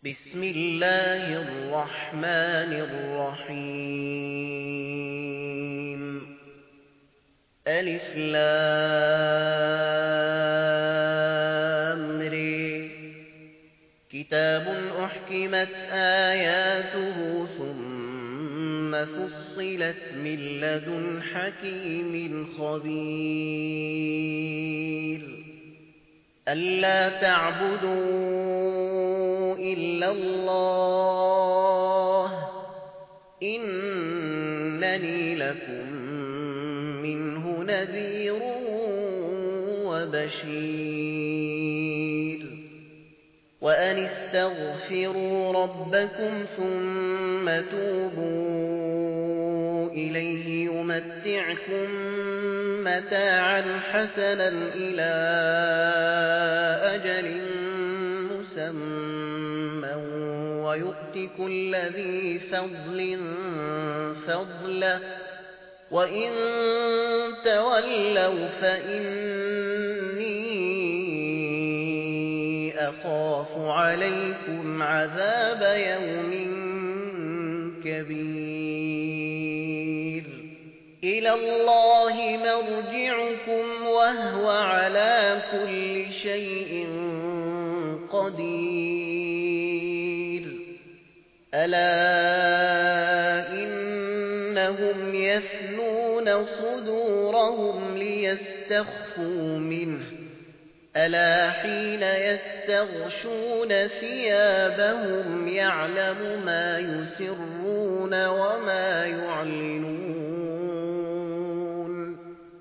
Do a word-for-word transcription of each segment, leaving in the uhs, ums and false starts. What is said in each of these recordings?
بسم الله الرحمن الرحيم ألف لام ر كتاب أحكمت آياته ثم فصلت من لدن حكيم خبير ألا تعبدوا إلا الله إنني لكم منه نذير وبشير وأن استغفروا ربكم ثم توبوا إليه يمتعكم متاعا حسنا إلى أجل مسمى ويؤت كل ذي فضل فضله وإن تولوا فإني أخاف عليكم عذاب يوم كبير إلى الله مرجعكم وهو على كل شيء قدير ألا إنهم يثنون صدورهم ليستخفوا منه ألا حين يستغشون ثيابهم يعلم ما يسرون وما يعلنون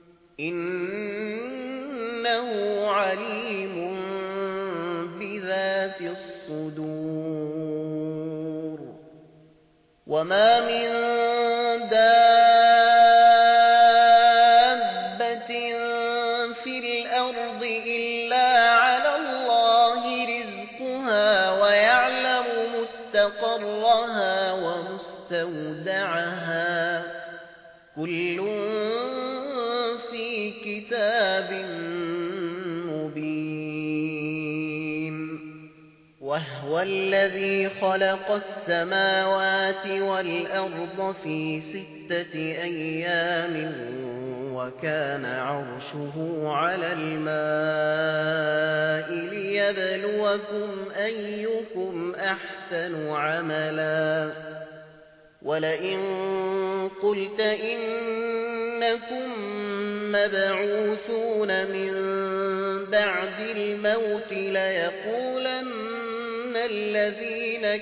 إنه عليم بذات الصدور وما من دابة في الأرض إلا على الله رزقها ويعلم مستقرها ومستودعها كل في كتاب مبين وهو الذي خلق السماوات والأرض في ستة أيام وكان عرشه على الماء ليبلوكم أيكم أحسن عملا ولئن قلت إنكم مبعوثون من بعد الموت ليقولن الذين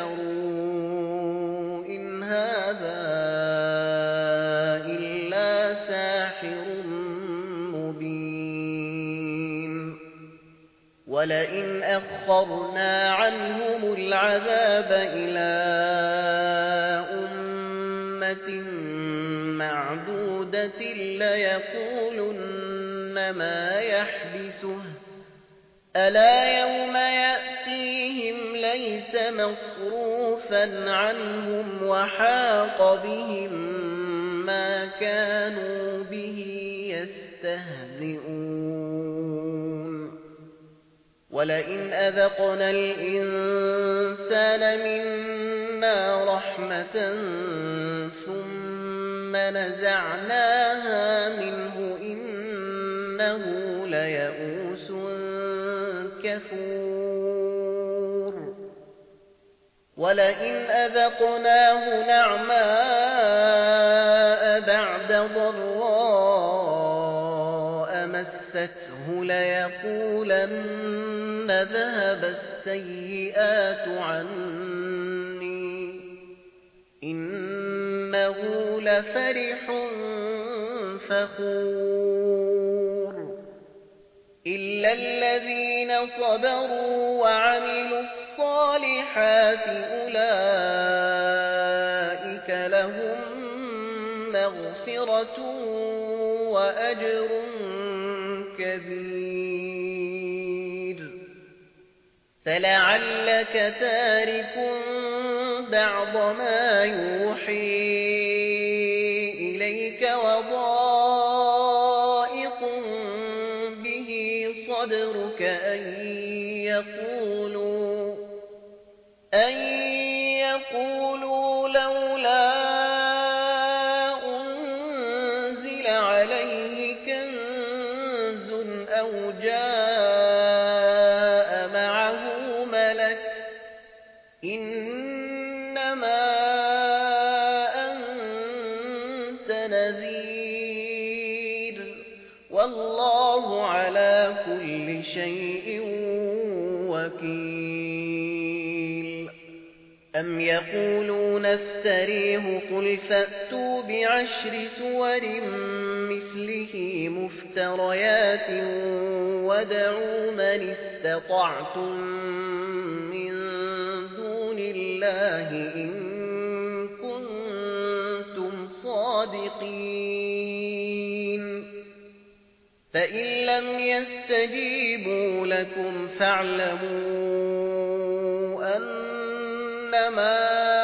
كفروا إن هذا إلا ساحر مبين ولئن أخرنا عنهم العذاب إلى أمة معدودة ليقولن ما يحبسه ألا يوم يأتيهم ليس مصروفا عنهم وحاق بهم ما كانوا به يستهزئون ولئن أذقنا الإنسان منا رحمة ثم نزعناها منه إنه ليئوس كفور ولئن أذقناه نعماء بعد ضراء مسته ليقولن ذهب السيئات عني إنه لفرح فخور إلا الذين صبروا وعملوا الصالحات أولئك لهم مغفرة وأجر كبير فلعلك تارك بعض ما يوحي إليك وضائق به صدرك أن يقولوا أن يقولوا لولا أنزل عليه كنز أو جاء معه ملك إنما أنت نذير والله على كل شيء وكيل. أم يقولون افتريه قل فأتوا بعشر سور مثله مفتريات وادعوا من استطعتم من دون الله إن كنتم صادقين فإن لم يستجيبوا لكم فاعلموا أنما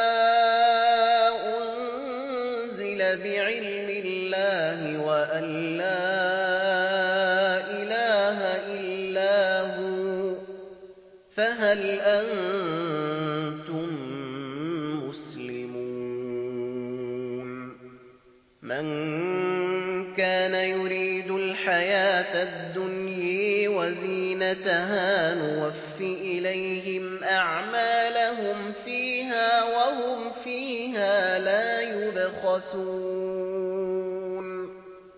أنزل بعلم الله وأن لا إله إلا هو فهل أنتم مسلمون. من كان يريد الحياة الدنيا وزينتها نوف إليهم أعمالهم فيها وهم فيها لا يبخسون.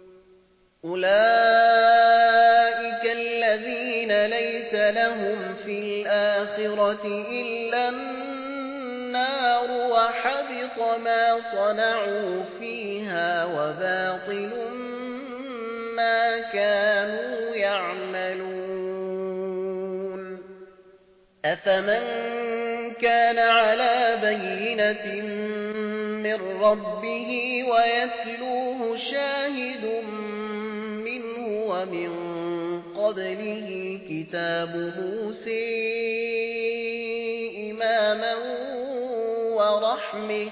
أولئك الذين ليس لهم في الآخرة إلا النار وحبط ما صنعوا فيها وباطل ما كانوا يعملون. أفمن كان على بينة من ربه ويتلوه شاهد منه ومن قبله كتاب موسى إماما ورحمة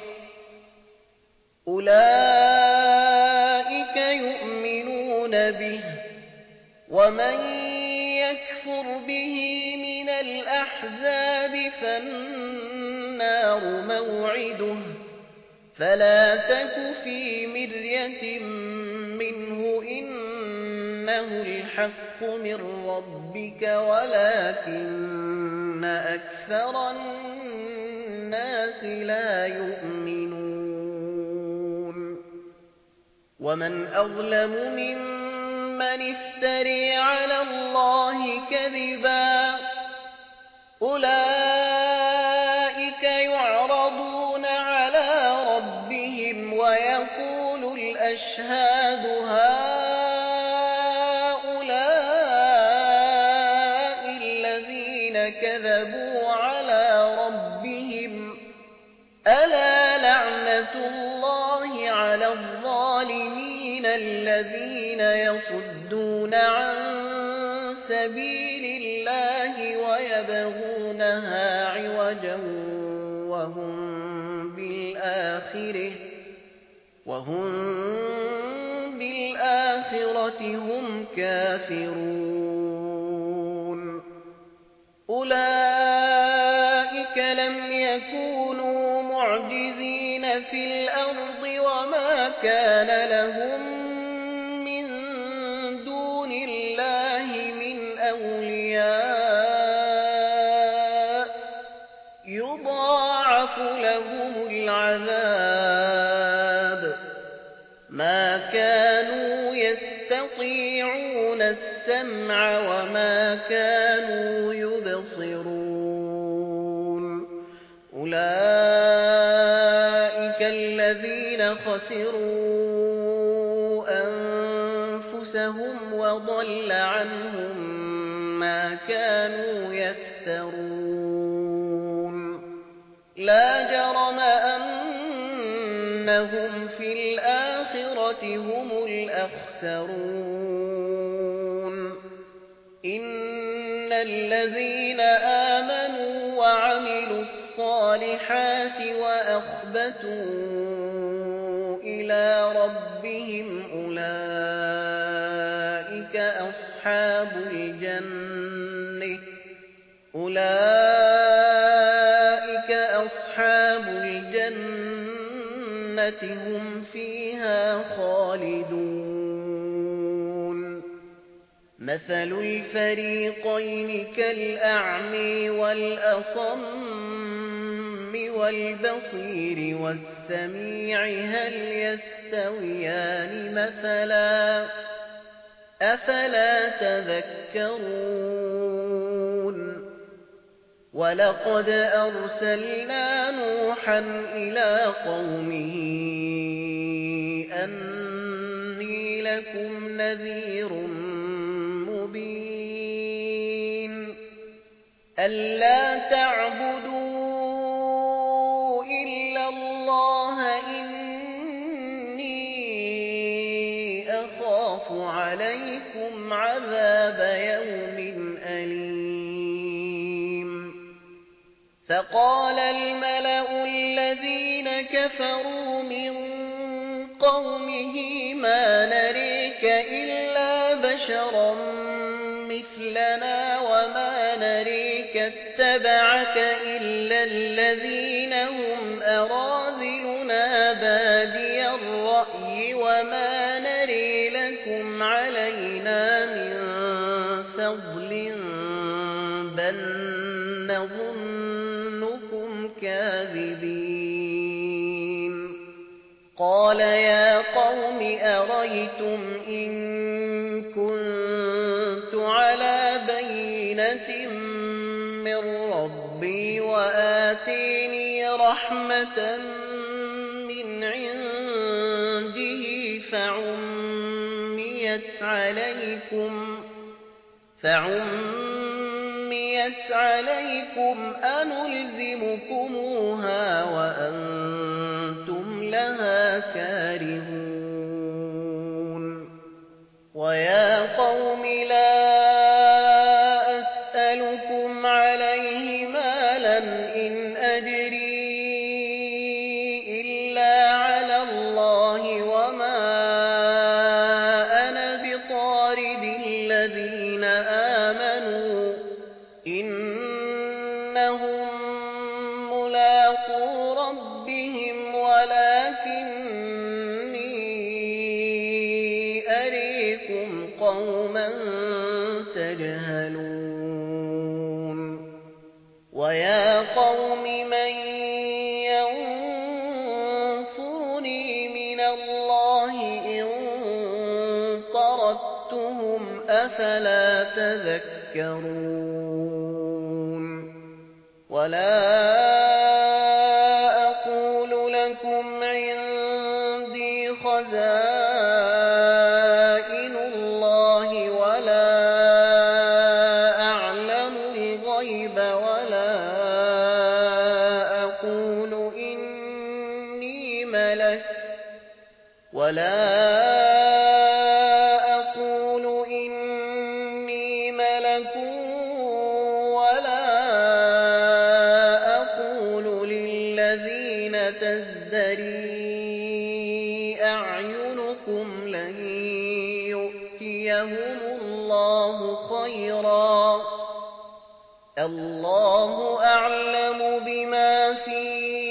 أولئك يؤمنون به ومن يكفر به من الأحزاب فالنار موعده فلا تك في مرية منه إنه الحق من ربك ولكن أكثر الناس لا يؤمنون. ومن أظلم ممن افتري على الله كذبا أولئك يعرضون على ربهم ويقول الأشهاد هؤلاء الذين كذبوا على ربهم ألا لعنة الله على الظالمين الذين يصدون عن سبيل الله ويبغونها عوجا وهم بالآخرة وهم بالآخرة هم كافرون. أولئك لم يكونوا معجزين في الأرض وما كان لهم من دون الله من أولياء يضاعف لهم العذاب ما كانوا يستطيعون السمع وما كانوا يبصرون. أولئك الذين خسروا أنفسهم وضل عنهم ما كانوا يفترون. لا جرم أنهم في الآخرة هم الأخسرون. إن الذين آمنوا وعملوا الصالحات وأخبتوا إلى ربهم أولئك أصحاب الجنة أولئك أصحاب الجنة هم فيها خالدون مثل الفريقين كالأعمى والأصم والبصير والسميع هل يستويان مثلا أفلا تذكرون ولقد أرسلنا نوحا إلى قومه أني لكم نذير مبين ألا تعبدوا إلا الله إني أخاف عليكم عذاب يوم أليم فقال الملأ الذين كفروا من قومه ما نريك إلا بشرا مثلنا وما نريك اتبعك إلا الذين هم أراذلنا بادي الرأي وما نري لكم علينا من فضل بل نظنكم كاذبين قال يا قوم أريتم إن كنت على بينة من ربي وآتيني رحمة من عنده فعميت عليكم فعميت عليكم أنلزمكموها وأنتم لها كارهون ويا قوم لا أسألكم عليه مالا إن أجري إلا على الله وما أنا بطارد الذين آمنوا إنهم ملاقو ربهم ولكني أريكم قوما تجهلون ويا قوم من ينصرني من الله إن طردتهم أفلا تذكرون ولا أقول لكم عندي خزائن الله ولا أعلم الغيب ولا أقول إني ملك ولا أقول إني ملك ولا أقول للذين تزدري أعينكم لن يؤتيهم الله خيرا الله أعلم بما في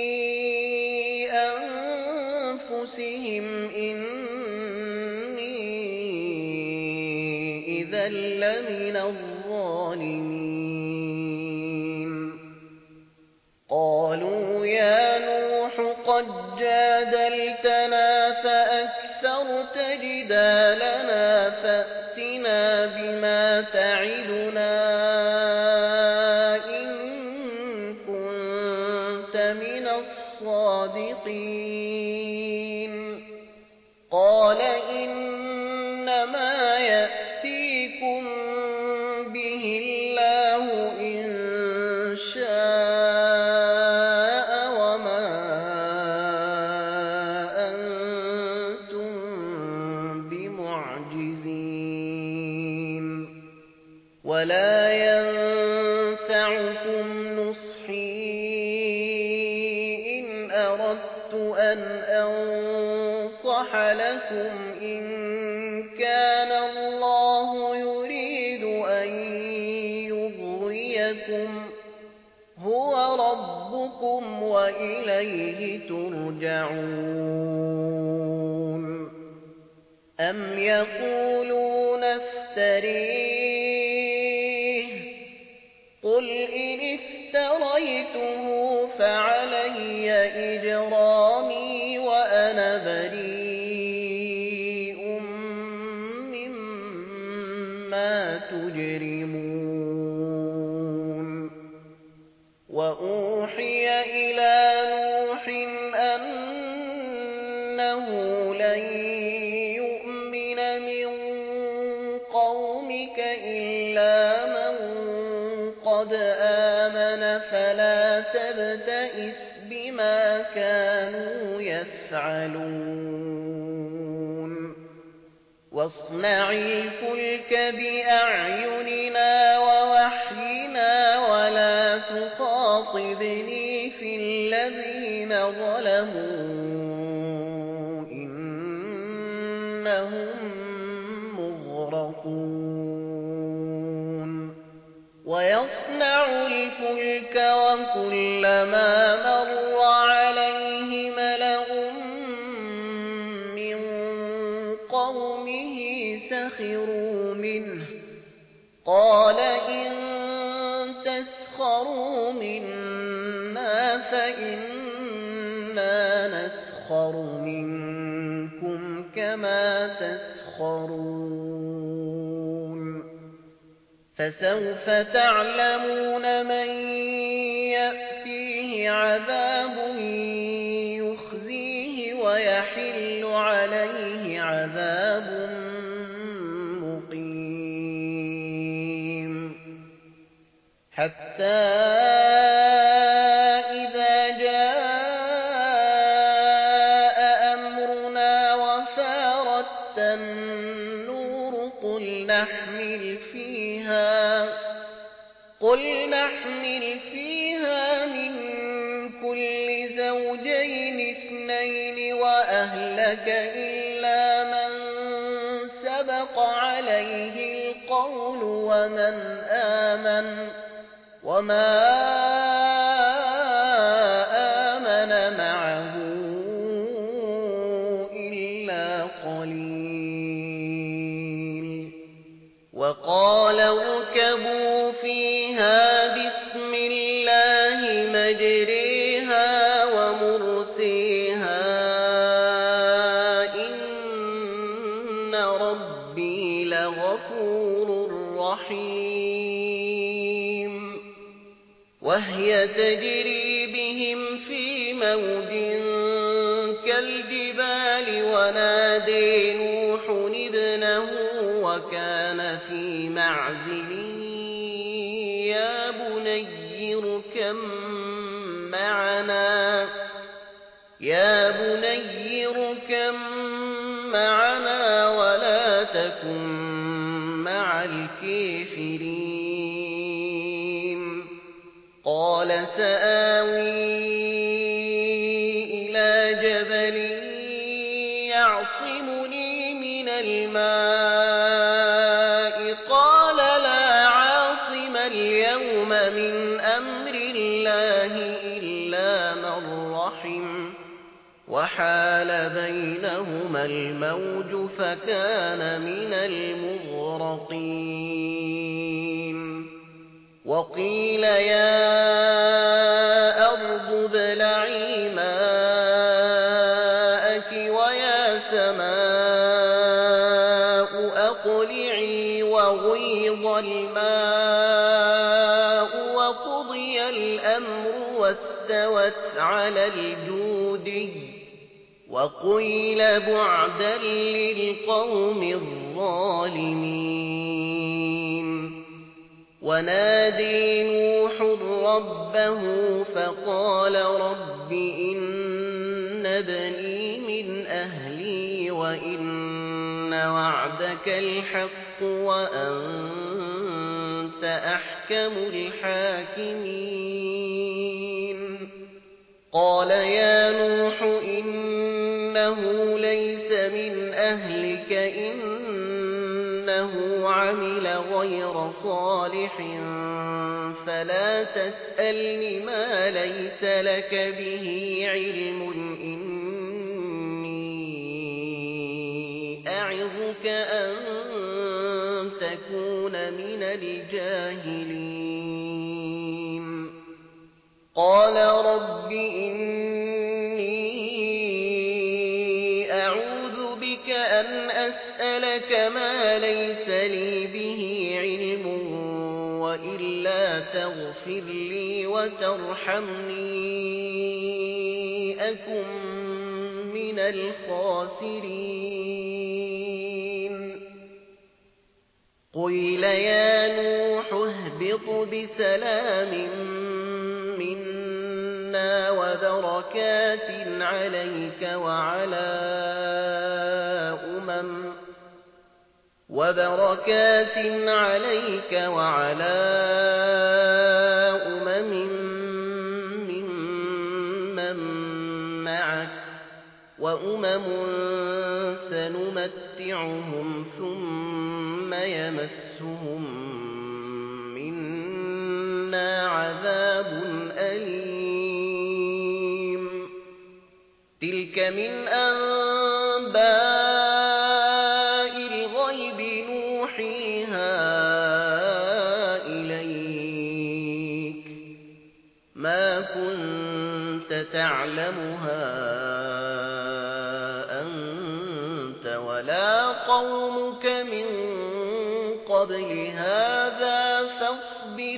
أنفسهم إني إذا لمن الظالمين قالوا يا نوح قد جادلتنا فأكثرت جدالنا فأتنا بما تعدنا إن كنت من الصادقين قال إنما يأتيكم به الله إن شاء وما أنتم بمعجزين ولا ينفعكم نصحي إن أردت أن أنصح لكم إن كان الله يريد أن يغويكم هو ربكم ربكم وإليه ترجعون أم يقولون افتريه قل إن افتريته فعلي إجرامي وأنا بريء مما تجرمون وأوحي إلى نوح أنه لن يؤمن من قومك إلا من قد آمن فلا تبتئس بما كانوا يفعلون واصنع الفلك بأعيننا ووحينا ولا تخاطبني في الذين ظلموا إنهم مغرقون ويصنع الفلك وكلما مر عليه ملأ من قومه سخروا منه قال إن تسخروا منا فإنا نسخر منكم كما تسخرون فسوف تعلمون من يأتيه عذاب يخزيه ويحل عليه عذاب مقيم حتى إذا جاء أمرنا وفارت النور قل نحمل فيها قل نحمل فيها من كل زوجين اثنين وأهلك إلا من سبق عليه القول ومن آمن وما آمن معه إلا قليل وقال اركبوا فيها بسم الله مجريها ومرسيها إن ربي لغفور رحيم وهي تجري بهم في موج كالجبال ونادي نوح ابنه وكان في معزل يا بني اركب معنا يا بني اركب معنا ولا تكن مع الكافرين قال سآوي إلى جبل يعصمني من الماء قال لا عاصم اليوم من أمر الله إلا من رحم وحال بينهما الموج فكان من المغرقين وقيل يا أرض ابلعي ماءك ويا سماء أقلعي وغيض الماء وقضي الأمر واستوت على الجودي وقيل بعدا للقوم الظالمين ونادي نوح ربه فقال رب إن ابني من أهلي وإن وعدك الحق وأنت أحكم الحاكمين قال يا نوح إنه ليس من أهلك إنه عمل غير صالح فلا تسألني ما ليس لك به علم إني أعظك أن تكون من الجاهلين قال رب إني أعوذ بك أن أسألك ما ليس لي به علم وإلا تغفر لي وترحمني أكن من الخاسرين قيل يا نوح اهبط بسلام منا وبركات عليك وعلى أمم وبركات عليك وعلى أمم ممن معك وأمم سنمتعهم ثم يمسهم منا عذاب أليم تلك من أنباء الغيب نوحيها إليك ما كنت تعلمها أنت ولا قومك من قبل هذا فاصبر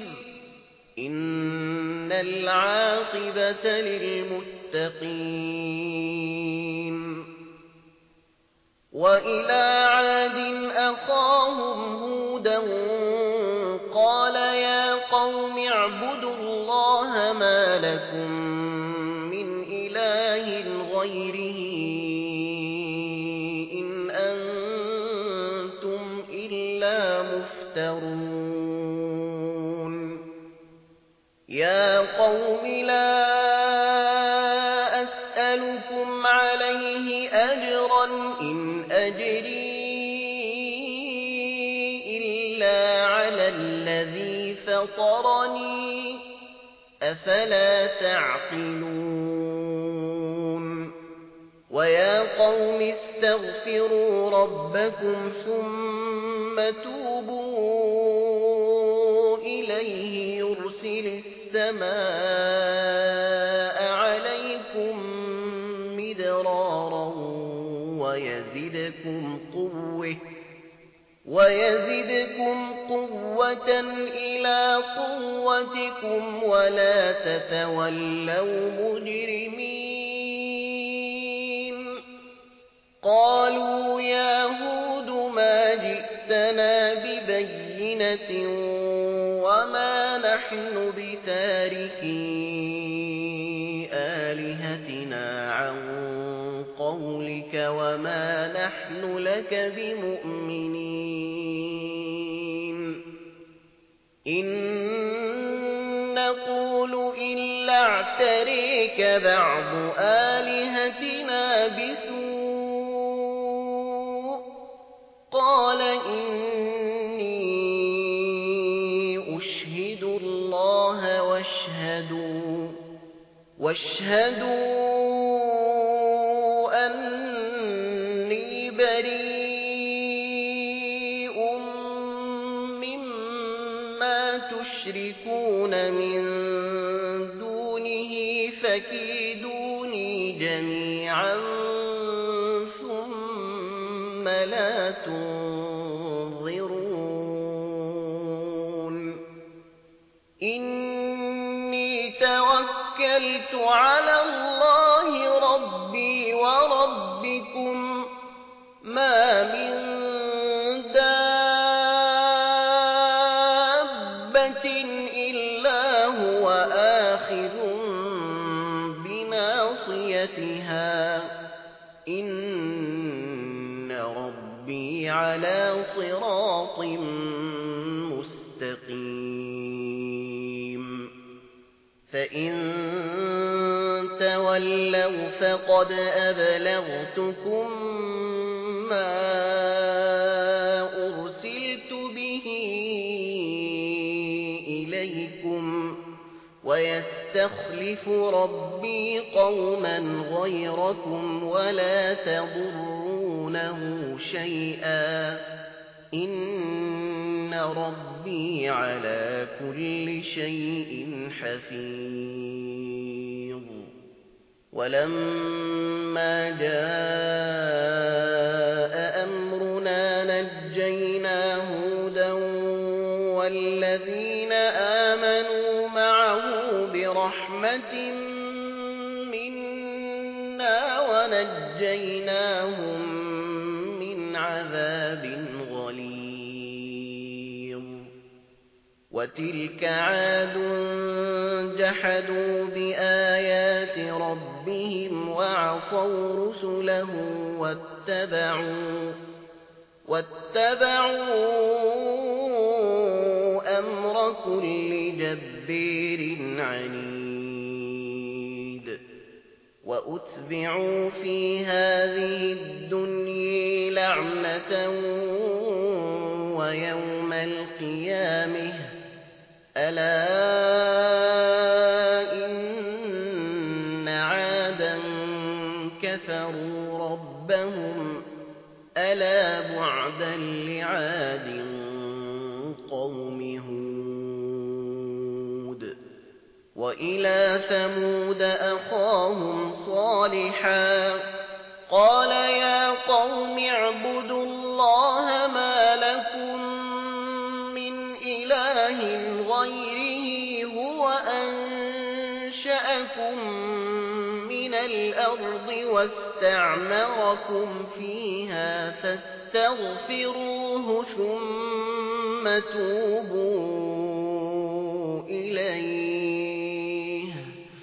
إن العاقبة للمتقين وإلى عاد أخاهم هودا قال يا قوم اعبدوا الله ما لكم من إله غيره إن أنتم إلا مفترون يا قوم لا أسألكم عليه أجرا إن أجري إلا على الذي فطرني أفلا تعقلون ويا قوم استغفروا ربكم ثم توبوا إليه يرسل السماء عليكم مدرارا ويزدكم قوة ويزدكم قوة إلى قوتكم ولا تتولوا مجرمين قالوا يا هود ما جئتنا ببينة وما نحن بتاركي آلهتنا عن قولك وما نحن لك بمؤمنين إن نقول إلا اعتريك بعض آلهتنا بسوء قال إني أشهد الله واشهدوا واشهدوا أني بريء مما تشركون من دونه فكيدوني جميعا ثم لا تنظرون إني توكلت على الله ربي وربكم ما من دابة إلا هو آخذ بناصيتها إن ربي على صراط مستقيم فإن تولوا فقد أبلغتكم ما أرسلت به إليكم ويستخلف ربي قوما غيركم ولا تضرونه شيئا إن ربي على كل شيء حفيظ. ولما جاء أمرنا نجينا هودا والذين آمنوا معه برحمة منا ونجيناهم من عذاب غليظ. وتلك عاد جحدوا بآيات ربهم وعصوا رسله واتبعوا واتبعوا أمر كل جبار عنيد. وأتبعوا في هذه الدنيا لعنة ويوم القيامة ألا إن عادا كفروا ربهم ألا بعدا لعاد قوم هود. وإلى ثمود أخاهم صالحا قال يا قوم اعبدوا الله ما لكم من إله غيره هو أنشأكم من الأرض واستعمركم فيها فاستغفروه ثم توبوا إليه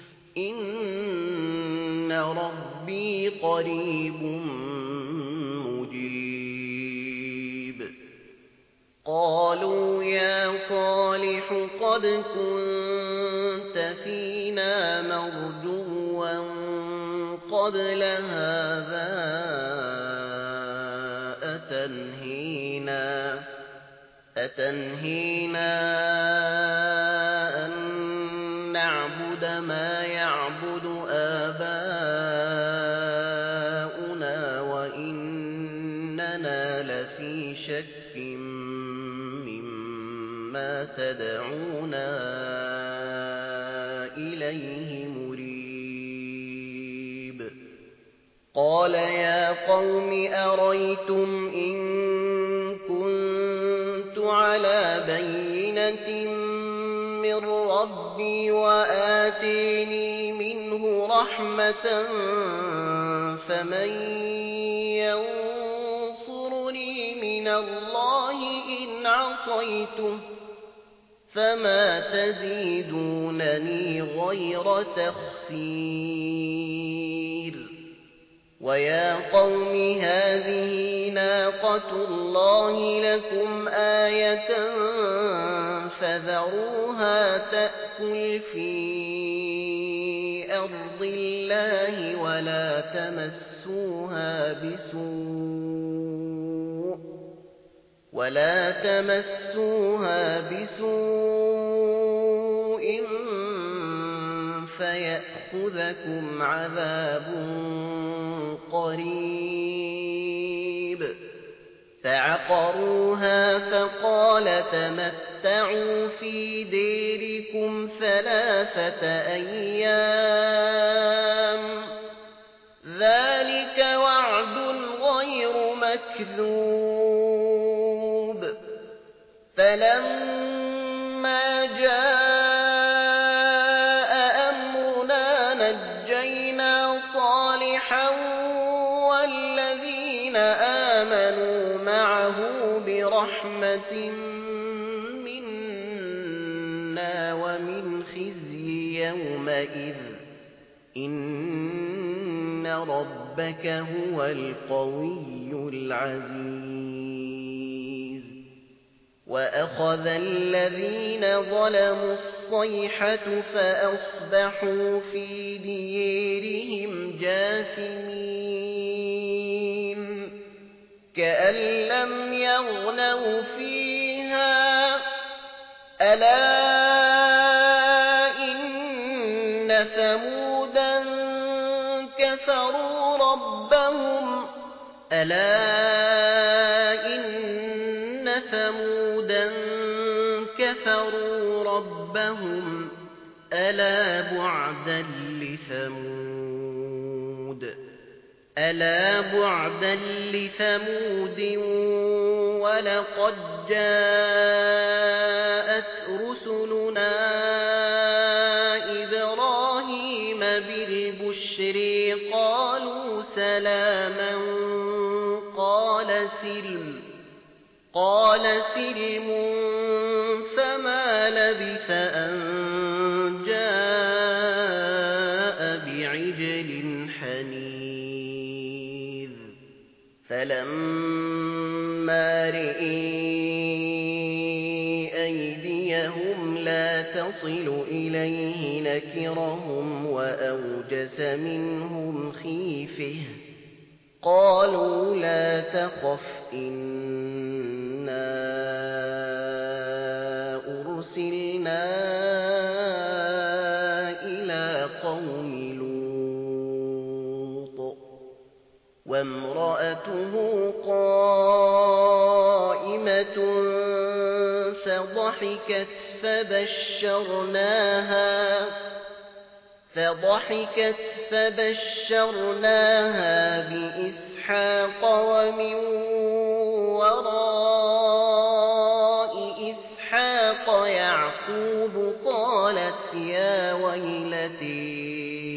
إن ربي قريب مجيب. قالوا يا صالح قد كنت فينا مرجوا قبل هذا أتنهينا أتنهينا أن نعبد ما يعبد آباؤنا وإننا لفي شك مما تدعونا إليه مريب. قال يا قوم أريتم إن كنت على بينة من ربي وآتيني منه رحمة فمن ينصرني من الله إن عصيته فما تزيدونني غير تخسير. ويا قوم هذه ناقة الله لكم آية فذروها تأكل في أرض الله ولا تمسوها بسوء ولا تمسوها بسوء فيأخذكم عذاب قريب. فعقروها فقال تمتعوا في ديركم ثلاثة أيام ذلك وعد غير مكذوب. فلما جاء أمرنا نجينا صالحا والذين آمنوا معه برحمة منا ومن خزي يومئذ إن ربك هو القوي العزيز. وأخذ الذين ظلموا الصيحة فأصبحوا في ديارهم جاثمين كأن لم يغنوا فيها ألا إن كفروا ربهم ألا إن ثمودا كفروا ربهم ألا بعدا لثمود ألا بعدا لثمود ولقد جاءت رسلنا إبراهيم بالبشر قالوا سلاما قال سلم قال سلم فما لبث أن جاء بعجل حنيذ فلما رئي أيديهم لا تصل إليه نكرهم وأوجس منهم خيفة قالوا لا تخف إنا أرسلنا إلى قوم لوط وامرأته قائمة فضحكت فبشرناها فضحكت فبشرناها بإسحاق ومن وراء إسحاق يعقوب قالت يا ويلتي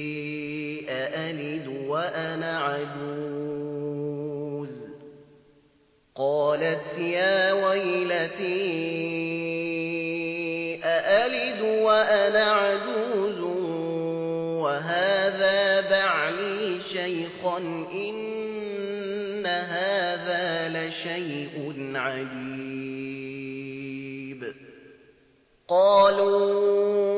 أألد وأنا عجوز قالت يا ويلتي أألد وأنا عجوز وهذا بعلي شيخا إن هذا لشيء عجيب قالوا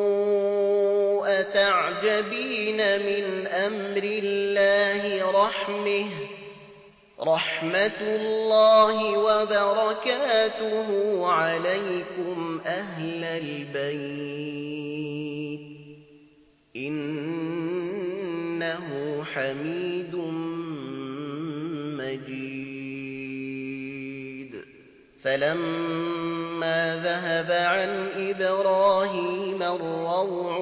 أتعجبين من أمر الله رحمه رحمة الله وبركاته عليكم أهل البيت إنه حميد مجيد فلما ذهب عن إبراهيم الروع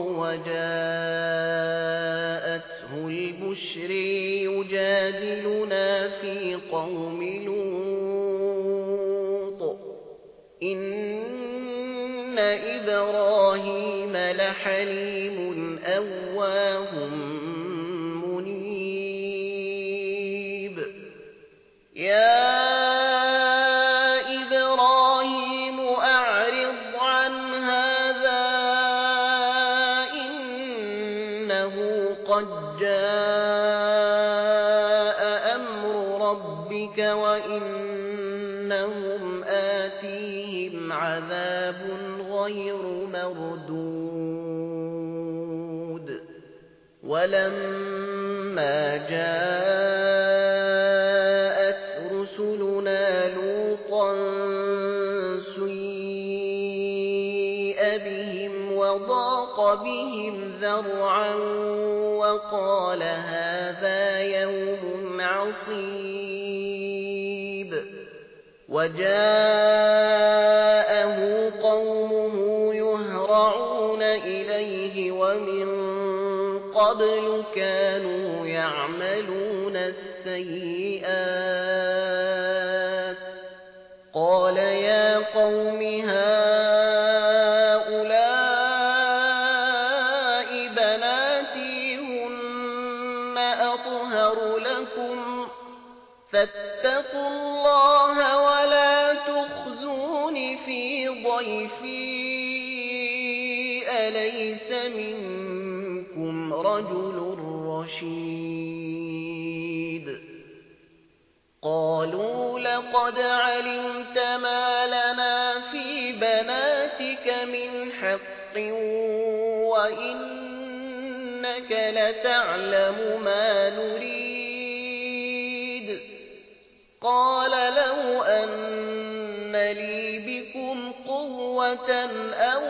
وجاءته البشر يجادلنا في قوم لوط إن إبراهيم لحليم أواه منيب يا إبراهيم أعرض عن هذا إنه قد جاء أمر ربك وإنهم آتيهم عذاب غير مردود ولما جاءت رسلنا لوطا سيء بهم وضاق بهم ذرعا وقال هذا يوم عصيب وجاءه قومه يهرعون إليه ومن قبل كانوا يعملون السيئات قال يا قوم هؤلاء بناتي هن أطهر لكم فاتقوا الله ولا تخزون في ضيفي أليس منكم رجل رشيد قالوا لقد علمت ما لنا في بناتك من حق وإنك لتعلم ما نريد قال لو أن لي بكم قوة أو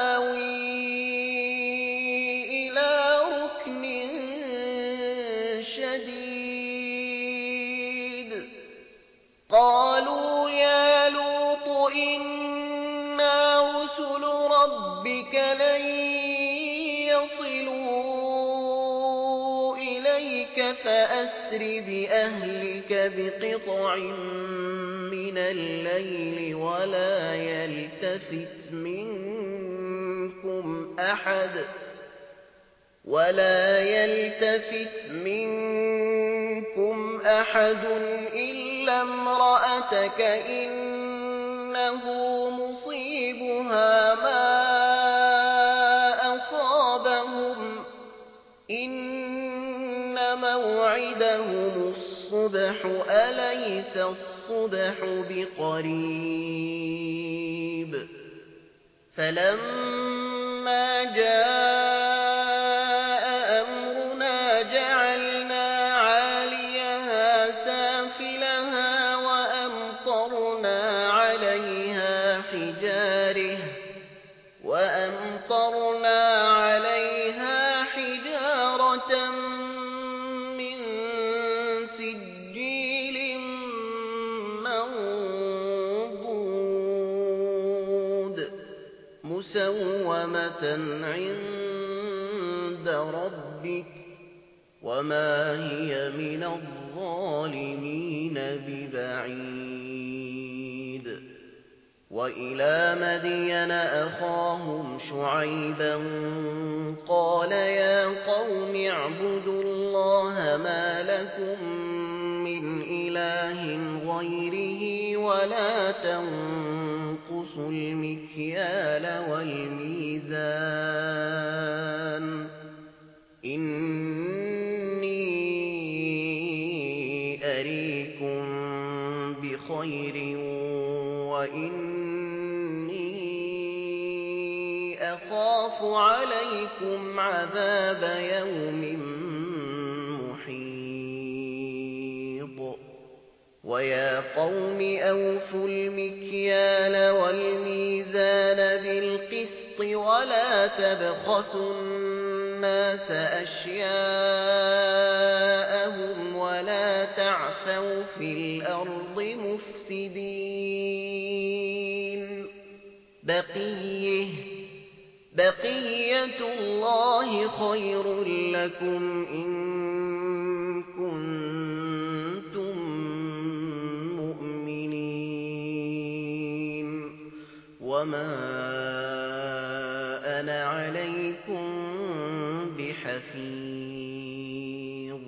آوي إلى ركن شديد قالوا يا لوط إنا رسل ربك لن يصلوا إليك فأسر بأهلك بقطع من الليل ولا يلتفت منكم أحد ولا يلتفت منكم أحد إلا امرأتك إنه مصيبها ما أصابهم إن موعدهم الصبح أليس الصبح بقريب فلما جاء أمرنا جعلنا عاليها سافلها وأمطرنا عليها حجاره وأمطرنا عليها حجارة من سجيل منضود مسومة عند ربك وما هي من الظالمين ببعيد وإلى مدين أخاهم شعيبا قال يا قوم اعبدوا الله ما لكم من إله غيره ولا تنقصوا المكيال والميزان إني أريكم بخير وإني أخاف عليكم عذاب يوم محيط ويا قوم أوفوا المكيال والميزان بالقسط ولا تبخسوا الناس أشياءهم ولا تعثوا في الأرض مفسدين بقيه بقية الله خير لكم إن كنتم مؤمنين وما أنا عليكم بحفيظ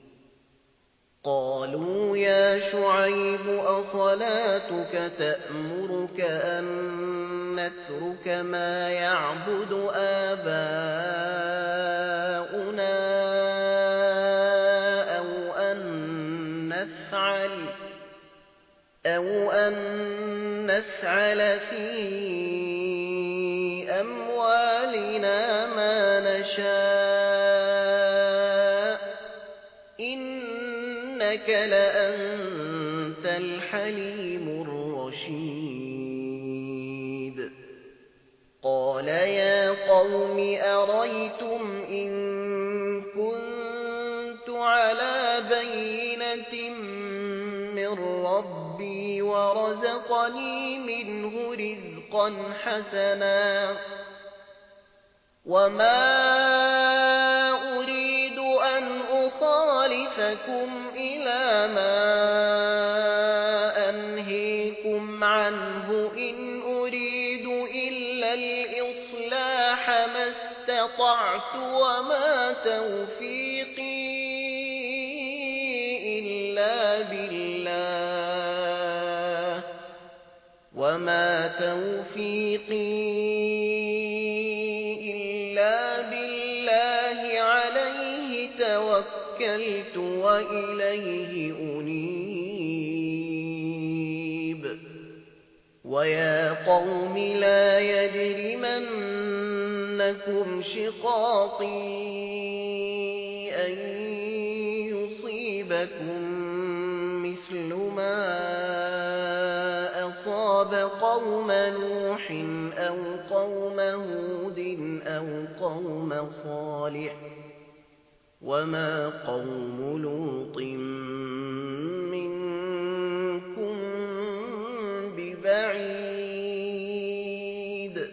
قالوا يا شعيب أصلاتك تأمرك أن نترك ما يعبد آباؤنا أو أن نفعل أو أن نفعل في أموالنا ما نشاء إنك لأنت الحليم الرشيد قال يا قوم أريتم إن كنت على بينة من ربي ورزقني منه رزقا حسنا وما أريد أن أخالفكم إلى ما أنهيكم عنه إن أريد إلا الإصلاح ما استطعت وما توفيقي إلا بالله وما توفيقي إلا بالله عليه توكلت وإليه أنيب ويا قوم لا يجرمنكم شقاقي أن يصيبكم مثل ما أصاب قوم نوح أو قوم هود أو قوم صالح وما قوم لوط منكم ببعيد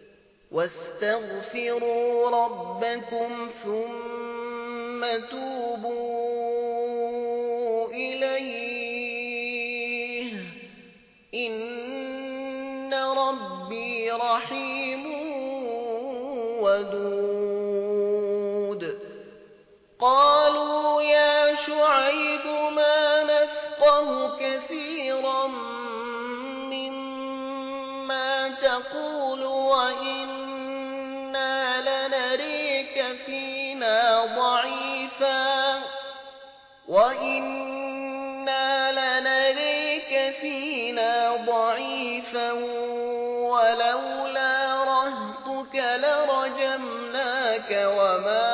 واستغفروا ربكم ثم توبوا إليه إن ربي رحيم ودود قالوا يا شعيب ما نفقه كثيرا مما تقول وإنا لنريك فينا ضعيفا وإنا لنريك فينا ضعيفا ولولا رهطك لرجمناك وما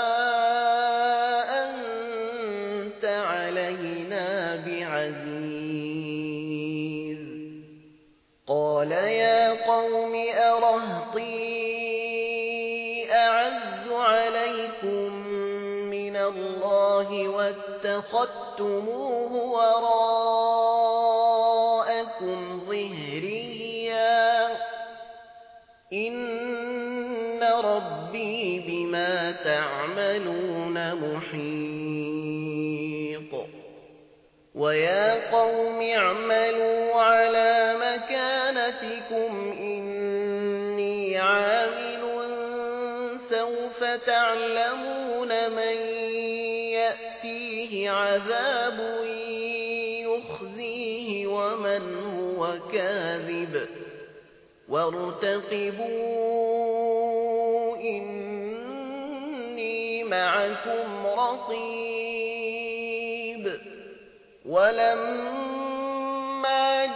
أنت علينا بعزيز قال يا قوم أرهطي أعز عليكم من الله واتخذتموه وراءكم ظهريا إن ربي بما تعملون محيط ويا قوم اعملوا على مكانتكم إني عامل سوف تعلمون من يأتيه عذاب يخزيه ومن هو كاذب وارتقبوا إني معكم رقيب ولما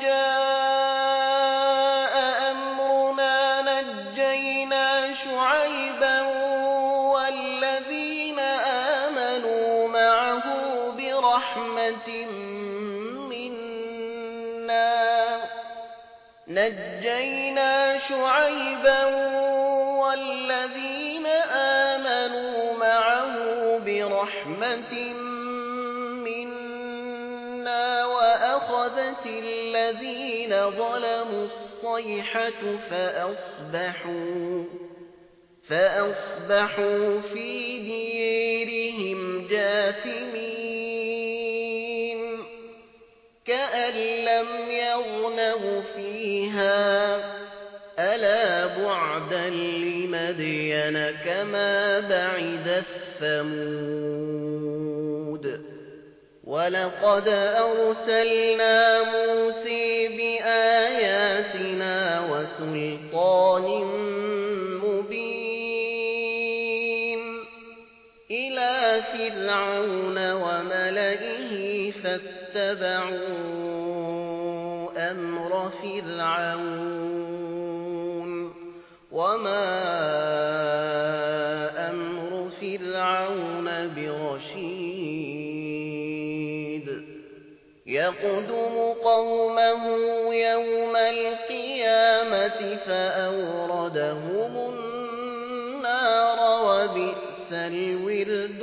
جاء أمرنا نجينا شعيبا والذين آمنوا معه برحمة منا نجينا شعيبا والذين آمنوا معه برحمة منا وأخذت الذين ظلموا الصيحة فأصبحوا فأصبحوا في ديرهم جاثمين كأن لم يغنوا فيها ألا بعدا لمدين كما بعدت ثمود ولقد أرسلنا موسى بآياتنا وسلطان مبين إلى فرعون وملئه فاتبعوا أمر فرعون وما أمر فرعون برشيد يقدم قومه يوم القيامة فأوردهم النار وبئس الورد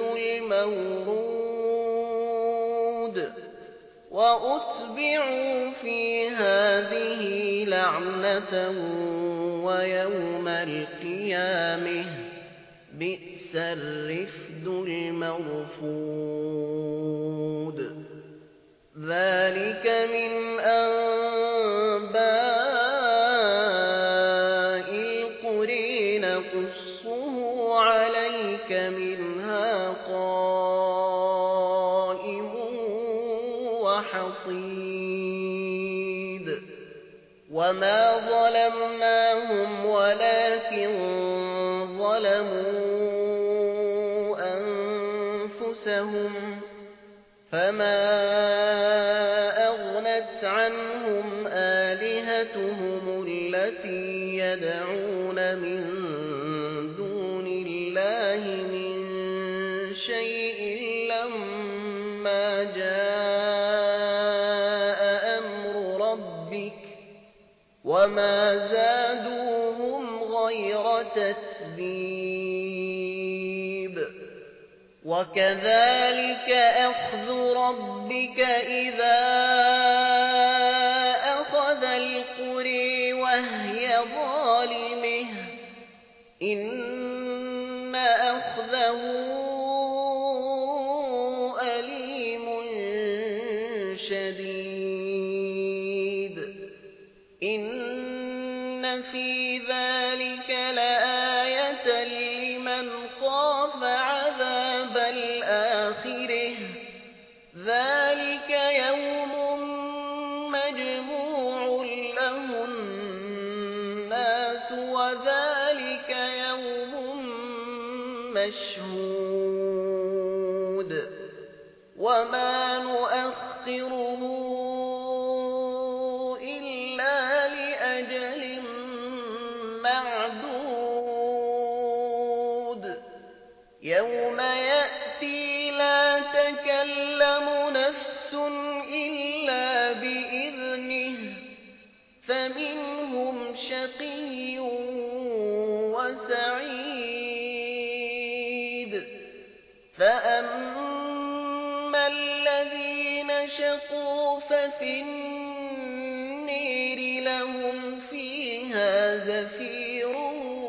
المورود وأتبعوا في هذه لعنة ويوم القيامة بئس الرفد المرفود ذلك من أنباء القرى نقصه عليك منها قائم وحصيد وما ظلمناهم ولكن ظلموا أنفسهم فما أغنت عنهم آلهتهم التي يدعون من دون الله من شيء لما جاء أمر ربك وما زادوهم غير تتبيب وكذلك أخذ ربك إذا أخذ القرى وهي ظالمة إن أخذه أليم شديد إن في ذلك لآية لمن خاف عذاب الآخرة ذلك يوم مجموع له الناس وذلك يوم مشهود وما نؤخره إلا لأجل معدود يوم يأتي لا تكلم نفس إلا بإذنه فمنهم شقي وسعيد فأما الذين شقوا ففي النير لهم فيها زفير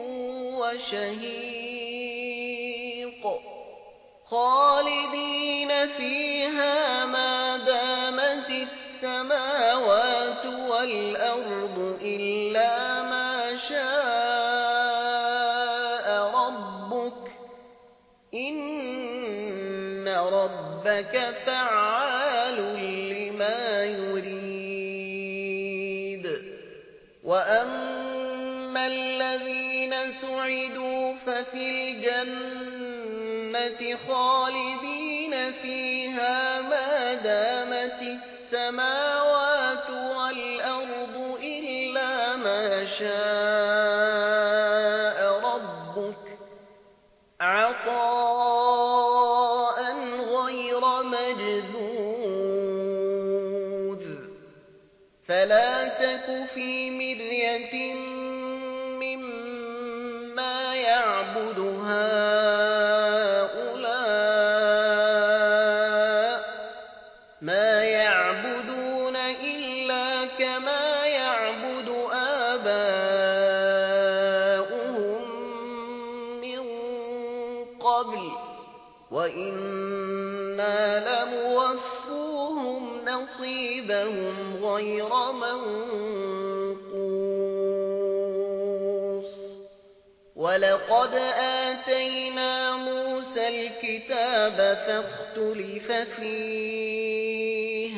وشهيق خالدين فيها ما دامت السماوات والأرض إلا ما شاء ربك إن ربك فعال لما يريد وأما الذين سعدوا ففي الجنة خالدين فيها ما دامت السماوات والأرض إلا ما شاء ربك عطاء غير مجذوذ فلا تك في مرية مما يعبد هؤلاء ما يعبدون إلا كما يعبد آباؤهم من قبل وإنا لموفوهم نصيبهم غير منقوص ولقد آتينا موسى الكتاب فاختلف فيه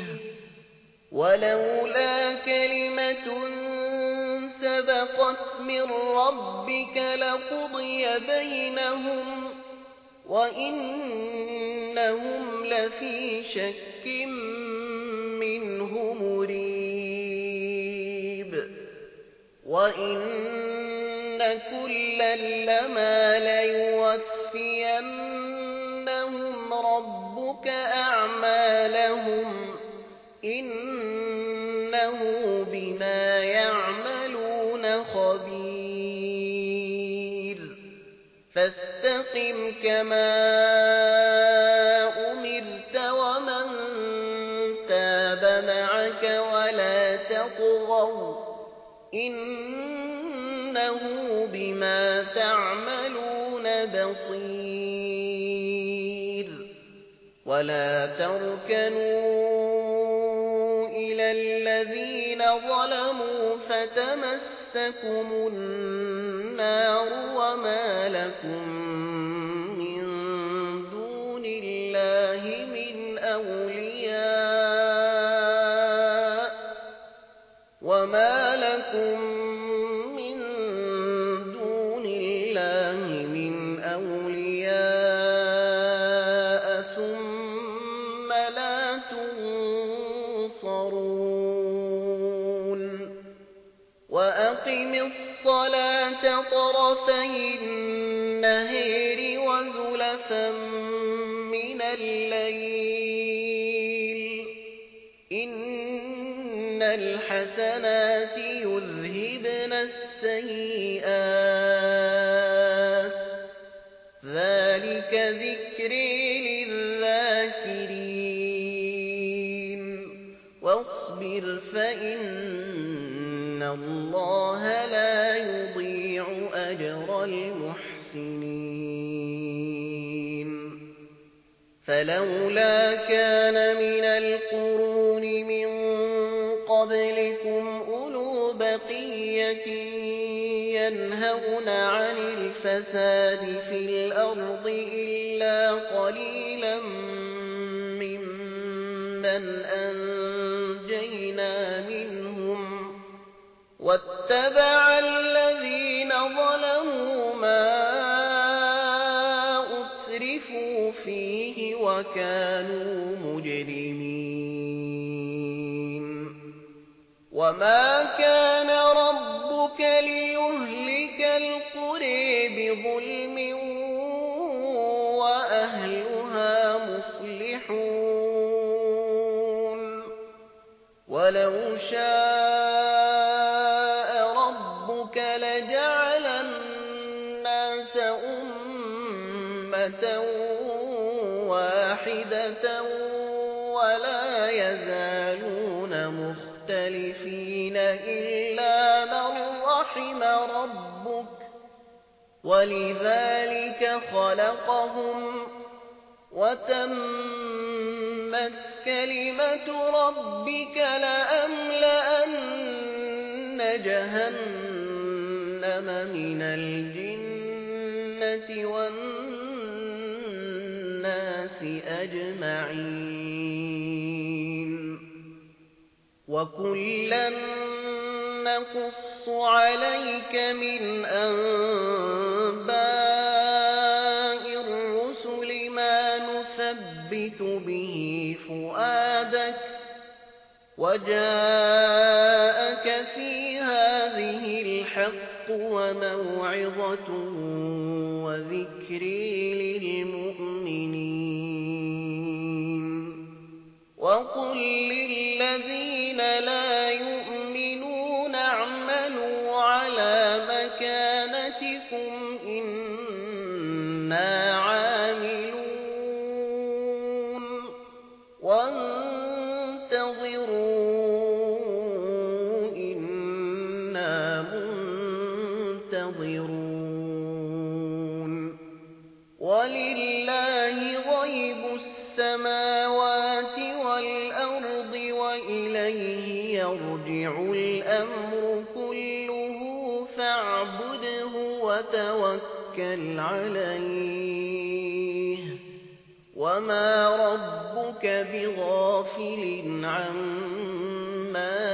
ولولا كلمة سبقت من ربك لقضي بينهم وإنهم لفي شك منه مريب وإن كلا لما ليوفينهم ربك أعمالهم إنه بما يعملون خبير فاستقم كما أمرت ومن تاب معك ولا تطغوا إنه بما تعملون بصير ولا تركنوا إلى الذين ظلموا فتمسكم النار وما لكم من دون الله من أولياء وما لكم من دون الله من أولياء ثم لا تنصرون وأقم الصلاة طرفي النهار وزلفا من الليل إن الحسنات يذهبن السيئات ذلك ذكر وَاصْبِرْ فَإِنَّ اللَّهَ لَا يُضِيعُ أَجْرَ الْمُحْسِنِينَ فَلَوْلَا كَانَ مِنَ الْقُرُونِ مِن قَبْلِكُمْ أُولُو بَقِيَّةٍ يَنْهَوْنَ عَنِ الْفَسَادِ فِي الْأَرْضِ إِلَّا قَلِيلًا مِّمَّنْ أَنجَيْنَا مِنْهُمْ وَاتَّبَعَ الَّذِينَ ظَلَمُوا مَا أُتْرِفُوا فِيهِ وَكَانُوا مُجْرِمِينَ وَمَا كَانَ رَبُّكَ لِيُهْلِكَ الْقُرَىٰ بِظُلْمٍ وَأَهْلُهَا مُصْلِحُونَ وَلَوْ شَاءَ رَبُّكَ لَجَعَلَ النَّاسَ أُمَّةً وَاحِدَةً وَلَا يَزَالُونَ مُخْتَلِفِينَ إِلَّا مَن رَّحِمَ رَبُّكَ وَلِذَٰلِكَ خَلَقَهُمْ وَتَمَّتْ كَلِمَةُ رَبِّكَ لَأَمْلَأَنَّ جَهَنَّمَ مِنَ الْجِنَّةِ وَالنَّاسِ أَجْمَعِينَ وَكُلًّا نَّقُصُّ عَلَيْكَ مِنْ أَنبَاءِ الرُّسُلِ مَا نُثَبِّتُ بِهِ فُؤَادَكَ وَجَاءَكَ فِي هَٰذِهِ الْحَقُّ وَمَوْعِظَةٌ وَذِكْرٌ لِّلْمُؤْمِنِينَ وَقُل لِّلَّذِينَ لَا يُؤْمِنُونَ اعْمَلُوا عَلَىٰ مَكَانَتِكُمْ إِنَّا عَامِلُونَ وَانتَظِرُوا إِنَّا مُنتَظِرُونَ وَلِلَّهِ غَيْبُ السَّمَاوَاتِ وَالْأَرْضِ وَإِلَيْهِ يَرْجِعُ الْأَمْرُ كُلُّهُ فَاعْبُدْهُ وَتَوَكَّلْ عَلَيْهِ وَمَا رَبُّكَ بِغَافِلٍ عَمَّا